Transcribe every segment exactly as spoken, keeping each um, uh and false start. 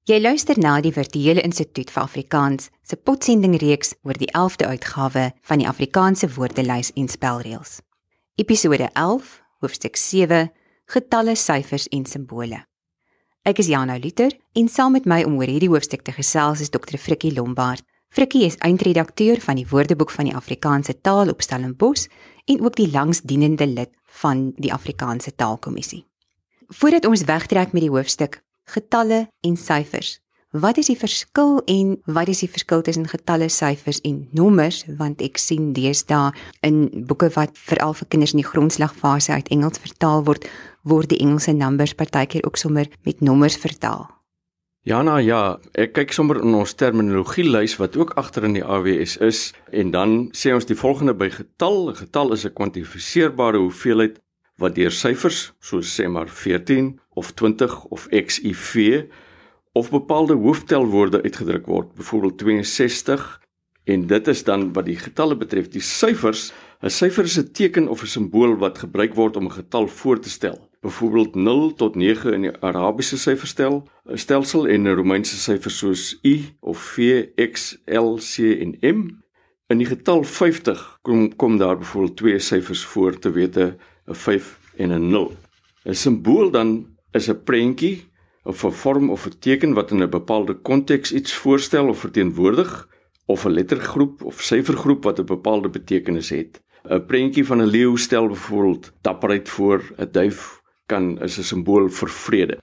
Jy luister na die Virtuele Instituut vir Afrikaans se potsendingreeks oor die elfde uitgawe van die Afrikaanse woordelys en spelreëls. Episode elf, hoofstuk sewe, getalle, syfers en simbole. Ek is Jana Luther en saam met my om oor hierdie hoofstuk te gesels is dokter Frikkie Lombard. Frikkie is eindredakteur van die Woordeboek van die Afrikaanse taal op Stellenbosch en ook die langsdienende lid van die Afrikaanse Taalkommissie. Voordat ons wegtrek met die hoofstuk getalle en syfers, wat is die verskil en wat is die verskil tussen getalle, syfers en nommers, want ek sien deesdae in boeke wat veral vir kinders in die grondslagfase uit Engels vertaal word, word die Engelse numbers partykeer ook sommer met nommers vertaal. Jana, ja, ek kyk sommer in ons terminologielys wat ook agter in die A W S is, en dan sê ons die volgende by getal. 'n Getal is 'n kwantifiseerbare hoeveelheid wat deur syfers, soos sê maar veertien of twintig of X I V, of bepaalde hooftelwoorde uitgedruk word, byvoorbeeld tweeënsestig, en dit is dan wat die getalle betref. Die syfers, 'n syfer is 'n teken of 'n simbool wat gebruik word om 'n getal voor te stel. Byvoorbeeld nul tot nege in die Arabiese syferstel, stelsel en Romeinse syfers soos I of V, X, L, C en M. In die getal vyftig kom, kom daar byvoorbeeld twee syfers voor, te wete 'n vyf en 'n nul. 'n Simbool dan is 'n prentjie of 'n vorm of 'n teken wat in 'n bepaalde konteks iets voorstel of verteenwoordig, of 'n lettergroep of syfergroep wat 'n bepaalde betekenis het. 'n Prentjie van 'n leeu stel byvoorbeeld dapperheid voor, 'n duif kan is 'n simbool vir vrede.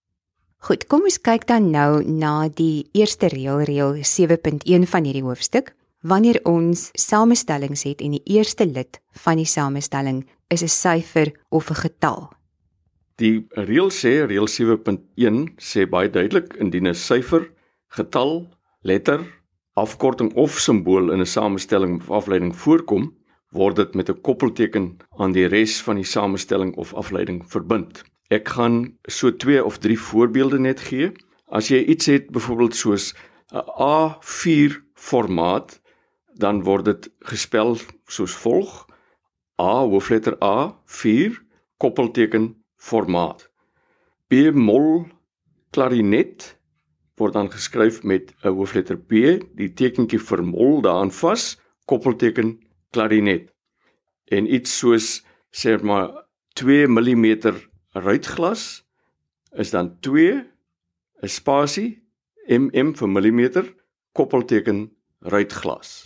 Goed, kom ons kyk dan nou na die eerste reël, reël sewe punt een van hierdie hoofstuk. Wanneer ons samestellings het en die eerste lid van die samestelling is 'n syfer of 'n getal. Die reël sê, reël sewe punt een sê baie duidelik, indien 'n syfer, getal, letter, afkorting of simbool in 'n samestelling of afleiding voorkom, word dit met 'n koppelteken aan die res van die samestelling of afleiding verbind. Ek gaan so twee of drie voorbeelde net gee. As jy iets het, byvoorbeeld soos 'n A vier formaat, dan word dit gespel soos volg: A, hoofletter A, vier, koppelteken, formaat. B-mol klarinet word dan geskryf met 'n hoofletter B, die tekentjie vir mol daaraan vas, koppelteken, klarinet. En iets soos, sê maar, twee millimeter ruitglas is dan twee, 'n spasie, mm vir millimeter, koppelteken, ruitglas.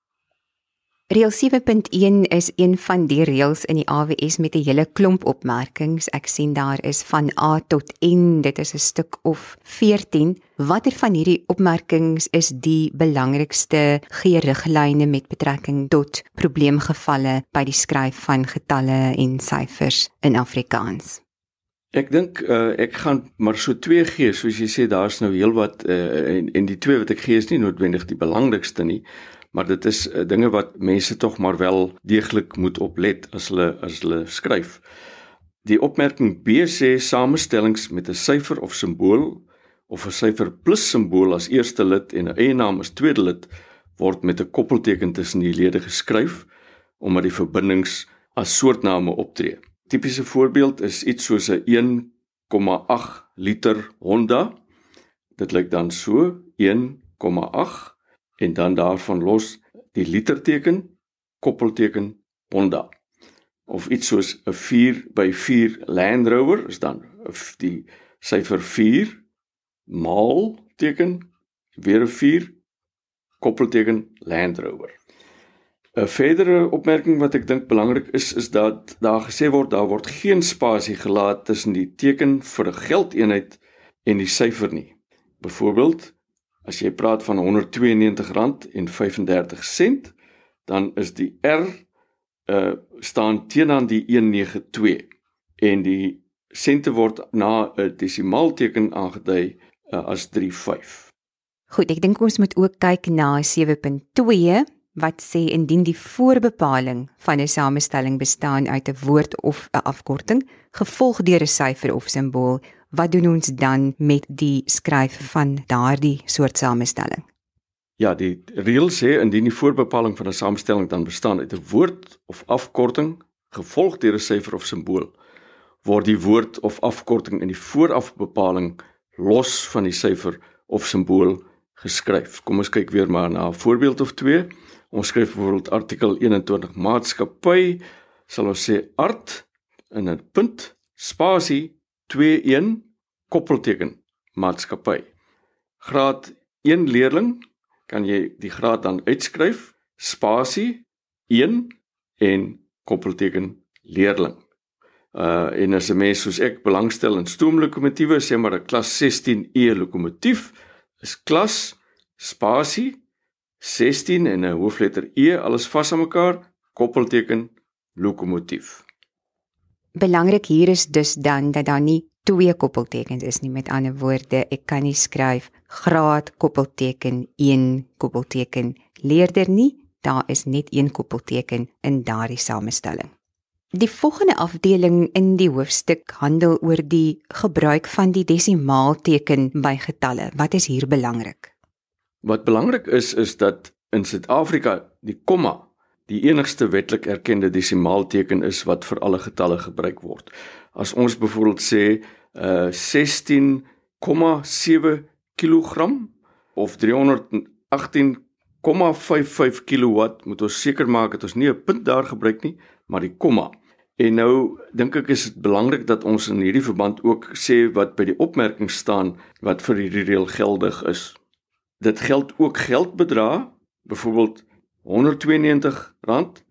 Reël sewe punt een is een van die reëls in die A W S met 'n hele klomp opmerkings. Ek sien daar is van A tot N, dit is 'n stuk of veertien. Watter van hierdie opmerkings is die belangrikste gee-riglyne met betrekking tot probleemgevalle by die skryf van getalle en syfers in Afrikaans? Ek dink uh, ek gaan maar so twee gee, soos jy sê, daar's nou heelwat uh, en, en die twee wat ek gee is nie noodwendig die belangrikste nie. Maar dit is uh, dinge wat mense tog maar wel deeglik moet oplet as hulle as hulle skryf. Die opmerking B sê samestellings met 'n syfer of simbool of 'n syfer plus simbool as eerste lid en 'n eienaam as tweede lid word met 'n koppelteken tussen die lede geskryf omdat die verbindings as soortname optree. Tipiese voorbeeld is iets soos 'n een komma agt liter Honda. Dit lyk dan so een komma agt en dan daarvan los die literteken, koppelteken, Honda. Of iets soos 'n vier by vier Land Rover is dan die syfer vier, maal teken, weer 'n vier, koppelteken, Land Rover. 'n Verdere opmerking wat ek dink belangrik is, is dat daar gesê word, daar word geen spasie gelaat tussen die teken vir 'n geldeenheid en die syfer nie. Byvoorbeeld, as jy praat van honderdtweeënnegentig rand en vyfendertig sent, dan is die R uh, staan teenoor die honderdnegentig twee en die sente word na 'n desimaalteken aangedui uh, as drie vyf. Goed, ek dink ons moet ook kyk na sewe punt twee, wat sê indien die voorbepaling van 'n samestelling bestaan uit 'n woord of 'n afkorting, gevolg deur 'n syfer of simbool, wat doen ons dan met die skryf van daardie soort samestelling? Ja, die reël sê indien die voorbepaling van 'n samestelling dan bestaan uit 'n woord of afkorting, gevolg deur 'n syfer of simbool, word die woord of afkorting in die voorafbepaling los van die syfer of simbool geskryf. Kom ons kyk weer maar na 'n voorbeeld of twee. Ons skryf byvoorbeeld artikel eenentwintig maatskappy, sal ons sê art in 'n punt, spasie, twee een, koppelteken, maatskappy. Graad een leerling, kan jy die graad dan uitskryf, spasie, een en koppelteken leerling. Uh, en as 'n mens soos ek belangstel in stoomlokomotiewe, sê maar 'n klas sestien E lokomotief, is klas, spasie, sestien en 'n hoofletter E, alles vas aan mekaar, koppelteken, lokomotief. Belangrik hier is dus dan dat daar nie twee koppeltekens is nie. Met ander woorde, ek kan nie skryf graad koppelteken een koppelteken leerder nie, daar is net een koppelteken in daardie samestelling. Die volgende afdeling in die hoofstuk handel oor die gebruik van die desimaalteken by getalle. Wat is hier belangrik? Wat belangrik is, is dat in Suid-Afrika die komma die enigste wetlik erkende desimaalteken is wat vir alle getalle gebruik word. As ons byvoorbeeld sê uh, sestien komma sewe kilogram of driehonderdagtien komma vyf vyf kilowatt, moet ons seker maak dat ons nie 'n punt daar gebruik nie, maar die komma. En nou dink ek is dit belangrik dat ons in hierdie verband ook sê wat by die opmerking staan wat vir hierdie reël geldig is. Dit geld ook geldbedrae, byvoorbeeld honderdtweeënnegentig rand,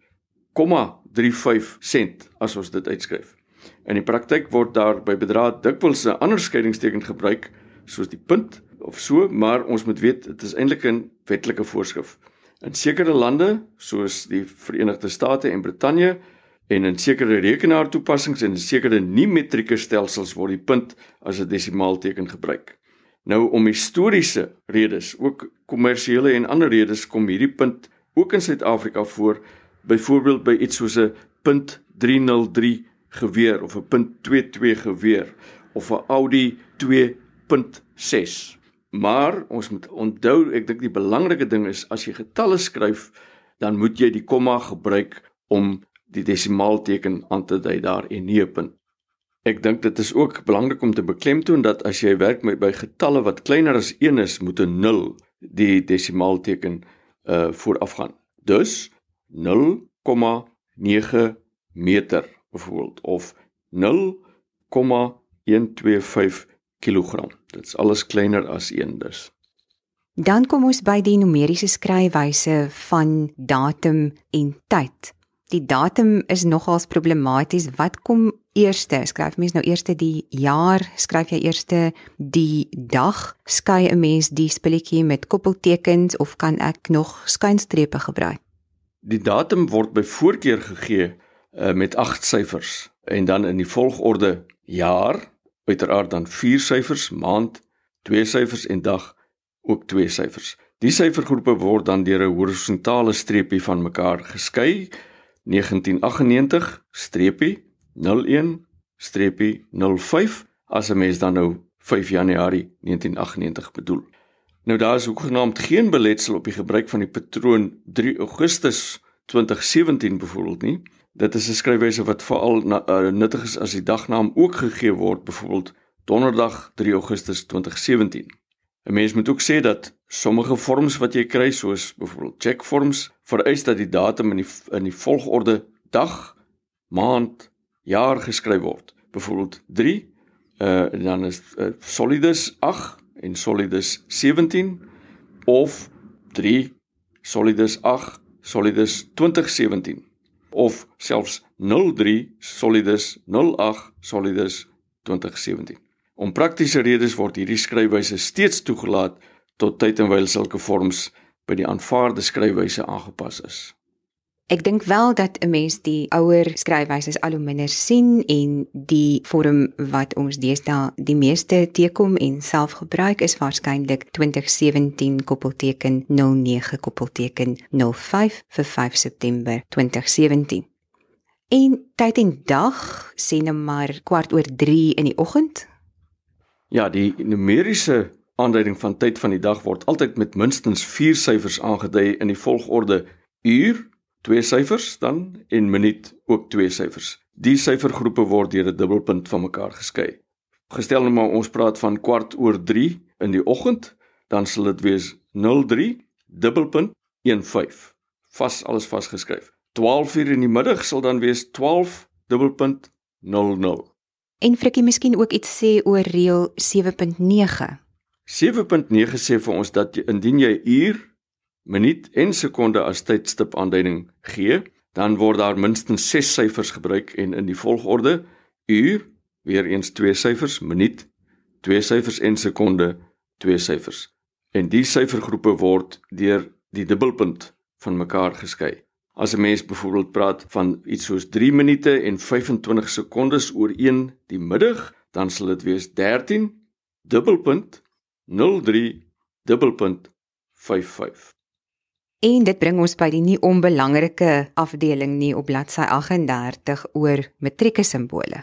drie vyf sent as ons dit uitskryf. In die praktyk word daar by bedrae dikwels 'n ander skeidingsteken gebruik, soos die punt of so, maar ons moet weet, dit is eintlik 'n wetlike voorskrif. In sekere lande, soos die Verenigde State en Brittanje, en in sekere rekenaartoepassings en in sekere nie-metrieke stelsels word die punt as 'n desimaalteken gebruik. Nou, om historiese redes, ook kommersiële en ander redes, kom hierdie punt ook in Suid-Afrika voor, byvoorbeeld by iets soos 'n punt drie nul drie geweer, of 'n punt twee twee geweer, of 'n Audi twee punt ses. Maar, ons moet onthou, ek dink die belangrike ding is, as jy getalle skryf, dan moet jy die komma gebruik om die desimaalteken aan te dui daar en nie 'n punt. Ek dink dit is ook belangrik om te beklemtoon dat as jy werk met by getalle wat kleiner as een is, moet 'n nul die desimaalteken uh, voorafgaan. Dus nul komma nege meter byvoorbeeld, of nul komma een twee vyf kilogram. Dit is alles kleiner as een dus. Dan kom ons by die numeriese skryfwyse van datum en tyd. Die datum is nogals problematies. Wat kom eerste? Skryf mens nou eerste die jaar? Skryf jy eerste die dag? Skei 'n mens die spulletjie met koppeltekens of kan ek nog skuinstrepe gebruik? Die datum word by voorkeur gegee uh, met agt syfers en dan in die volgorde jaar, uiteraard dan vier syfers, maand, twee syfers en dag, ook twee syfers. Die syfergroepe word dan deur 'n horisontale streepie van mekaar geskei. negentien aggennegentig streepie nul een streepie nul vyf, as 'n mens dan nou vyf Januarie negentien aggennegentig bedoel. Nou daar is hoegenaamd geen beletsel op die gebruik van die patroon drie Augustus twintig sewentien byvoorbeeld nie. Dit is 'n skryfwyse wat veral uh, nuttig is as die dagnaam ook gegee word, byvoorbeeld Donderdag drie Augustus twintig sewentien. 'n Mens moet ook sê dat sommige vorms wat jy kry, soos byvoorbeeld checkvorms, vereis dat die datum in die, in die volgorde dag, maand, jaar geskryf word. Byvoorbeeld drie, uh, dan is uh, Solidus agt en Solidus sewentien, of drie, Solidus agt, Solidus twintig sewentien, of selfs nul drie, Solidus nul agt, Solidus twintig sewentien. Om praktiese redes word hierdie skryfwyse steeds toegelaat tot tyd en wyl sulke vorms by die aanvaarde skryfwyse aangepas is. Ek dink wel dat 'n mens die ouer skryfwyse al hoe minder sien en die vorm wat ons deesdae die meeste teekom en self gebruik is waarskynlik twintig sewentien koppelteken nul nege koppelteken nul vyf vir vyf September twintig sewentien. En tyd en dag sê nou maar kwart oor drie in die oggend. Ja, die numeriese aanduiding van tyd van die dag word altyd met minstens vier syfers aangedui in die volgorde uur, twee syfers dan, en minuut, ook twee syfers. Die syfergroepe word deur 'n dubbelpunt van mekaar geskei. Gestel nou maar ons praat van kwart oor drie in die oggend, dan sal dit wees nul drie dubbelpunt een vyf. Vas alles vasgeskryf. twaalf uur in die middag sal dan wees twaalf dubbelpunt nul nul. En Frikkie, miskien ook iets sê oor reël sewe punt nege. sewe punt nege sê vir ons dat jy, indien jy uur, minuut en sekonde as tydstip aanduiding gee, dan word daar minstens ses syfers gebruik en in die volgorde uur, weer eens twee syfers, minuut, twee syfers en sekonde, twee syfers. En die syfergroepe word deur die dubbelpunt van mekaar geskei. As 'n mens byvoorbeeld praat van iets soos drie minute en vyfentwintig sekondes oor een die middag, dan sal dit wees dertien dubbelpunt nul drie dubbelpunt vyf vyf. En dit bring ons by die nie onbelangrike afdeling nie op bladsy agt en dertig oor metrieke simbole.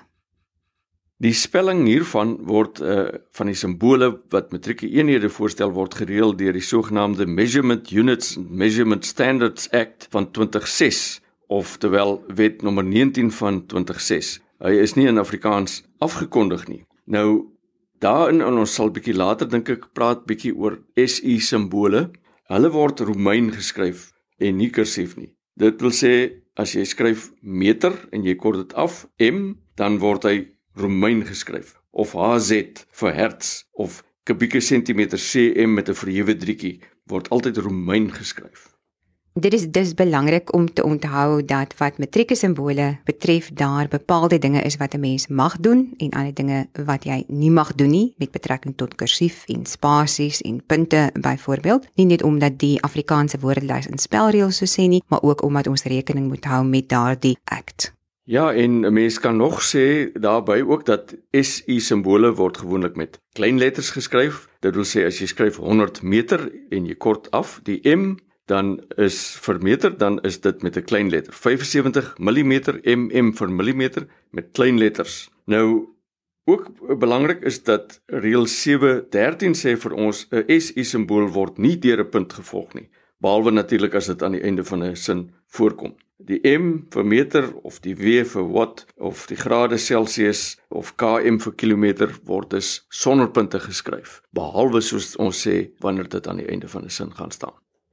Die spelling hiervan word uh, van die simbole wat metrieke eenhede voorstel word gereël deur die sogenaamde Measurement Units and Measurement Standards Act van twintig ses, oftewel wet nommer negentien van twintig ses. Hy is nie in Afrikaans afgekondig nie. Nou, daarin, en ons sal bietjie later dink ek praat bietjie oor S I simbole. Hulle word Romein geskryf en nie kursief nie. Dit wil sê, as jy skryf meter en jy kort dit af, M, dan word hy Romein geskryf, of H Z vir hertz, of kubieke sentimeter C M met 'n verhewe driekie, word altyd Romein geskryf. Dit is dus belangrik om te onthou dat wat metrieke simbole betref, daar bepaalde dinge is wat 'n mens mag doen en ander dinge wat jy nie mag doen nie, met betrekking tot kursief en spasies en punte byvoorbeeld. Nie net omdat die Afrikaanse woordelys in spelreëls so sê nie, maar ook omdat ons rekening moet hou met daardie act. Ja, en 'n mens kan nog sê daarbey ook dat S I simbole word gewoonlik met klein letters geskryf. Dit wil sê as jy skryf honderd meter en jy kort af die M, dan is vir meter, dan is dit met 'n klein letter. vyf vyf sewe millimeter, M M vir millimeter met klein letters. Nou, ook belangrik is dat reël sewe dertien sê vir ons 'n S I simbool word nie deur 'n punt gevolg nie, behalwe natuurlik as dit aan die einde van 'n sin voorkom. Die M vir meter of die W vir watt of die grade Celsius of K M vir kilometer word dus sonder punte geskryf, behalwe soos ons sê wanneer dit aan die einde van 'n sin gaan staan.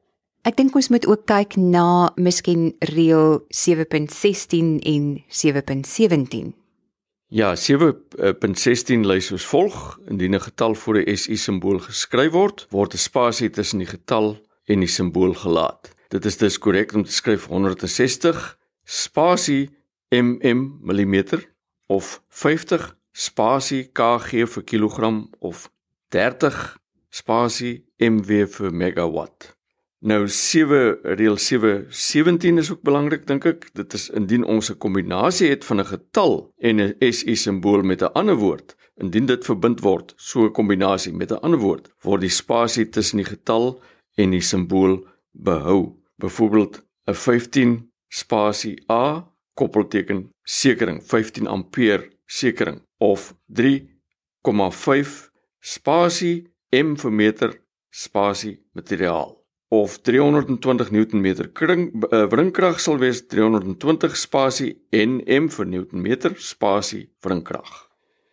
Ek dink ons moet ook kyk na miskien reël sewe punt sestien en sewe punt sewentien. Ja, sewe punt sestien lei soos volg: indien 'n getal voor 'n S I simbool geskryf word, word 'n spasie tussen die getal en die simbool gelaat. Dit is dus korrek om te skryf honderd sestig spasie M M millimeter of vyftig spasie K G vir kilogram of dertig spasie M W vir megawatt. Nou sewe reël sewe sewentien is ook belangrik dink ek. Dit is indien ons 'n kombinasie het van 'n getal en 'n S I simbool met 'n ander woord, indien dit verbind word, so 'n kombinasie met 'n ander woord, word die spasie tussen die getal en die simbool behou. Byvoorbeeld 'n vyftien spasie A koppelteken sekering, vyftien ampere sekering, of drie komma vyf spasie M vir meter spasie materiaal, of driehonderd twintig newtonmeter kring uh, wringkrag sal wees driehonderd twintig spasie N M vir newtonmeter spasie wringkrag.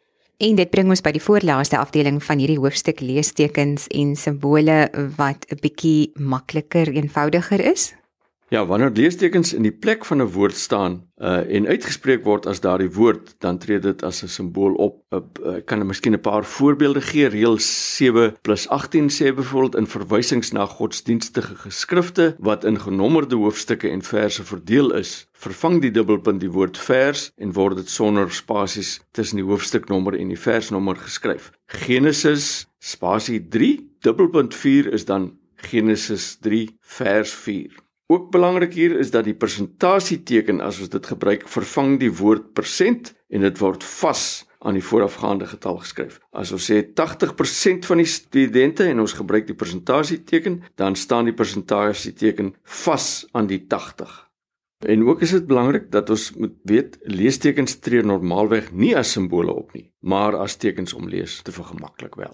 En dit bring ons by die voorlaaste afdeling van hierdie hoofstuk leestekens en simbole wat 'n bietjie makliker, eenvoudiger is. Ja, wanneer leestekens in die plek van 'n woord staan uh, en uitgespreek word as daardie woord, dan tree dit as 'n simbool op. Ek uh, kan er miskien 'n paar voorbeelde gee. Reël sewe plus agtien sê byvoorbeeld in verwysings na godsdienstige geskrifte wat in genommerde hoofstukke en verse verdeel is, vervang die dubbelpunt die woord vers en word dit sonder spasies tussen die hoofstuknommer en die versnommer geskryf. Genesis spasie drie, dubbelpunt vier is dan Genesis drie vers vier. Ook belangrik hier is dat die persentasieteken, as ons dit gebruik, vervang die woord persent en dit word vas aan die voorafgaande getal geskryf. As ons sê tagtig persent van die studente en ons gebruik die persentasieteken, dan staan die persentasieteken vas aan die tagtig. En ook is dit belangrik dat ons moet weet, leestekens tree normaalweg nie as simbole op nie, maar as tekens om lees te vergemaklik wel.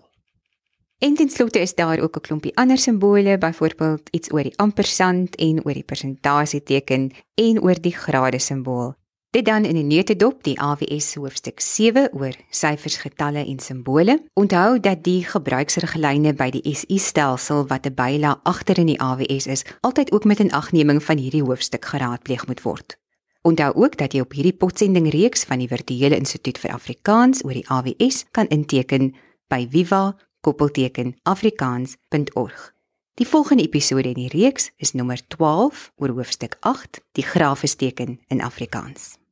En ten slotte is daar ook 'n klompie ander simbole, byvoorbeeld iets oor die ampersand en oor die persentasieteken en oor die grade simbool. Dit dan in 'n neutedop die A W S hoofstuk sewe oor syfers, getalle en simbole. Onthou dat die gebruiksriglyne by die S I-stelsel wat 'n byla agter in die A W S is, altyd ook met inagneming van hierdie hoofstuk geraadpleeg moet word. Onthou ook dat jy op hierdie potsendingreeks van die Virtuele Instituut vir Afrikaans oor die A W S kan inteken by viva koppelteken afrikaans punt org. Die volgende episode in die reeks is nommer twaalf oor hoofstuk agt, die grafesteken in Afrikaans.